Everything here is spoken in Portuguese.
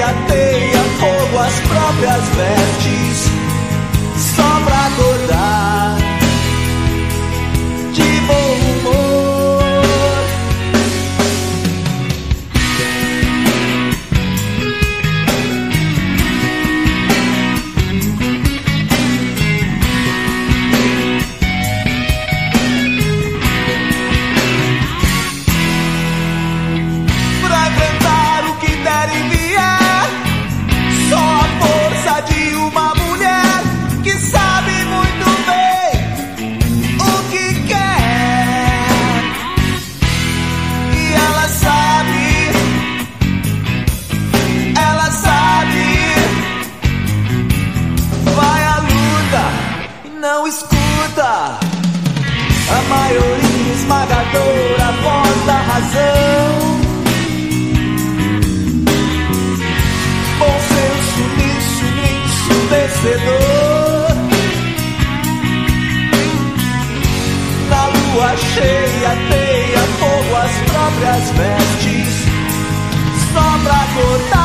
cheia, teia, fogo, as próprias vestes, só pra acordar de bom humor. Pra enfrentar o que der e vier, só a força de uma mulher que sabe muito bem o que quer. E ela sabe, vai à luta e não escuta a maioria esmagadora, a voz da razão. Bom senso, nisso, vencedor. Na lua cheia, teia, fogo, as próprias vestes, só pra acordar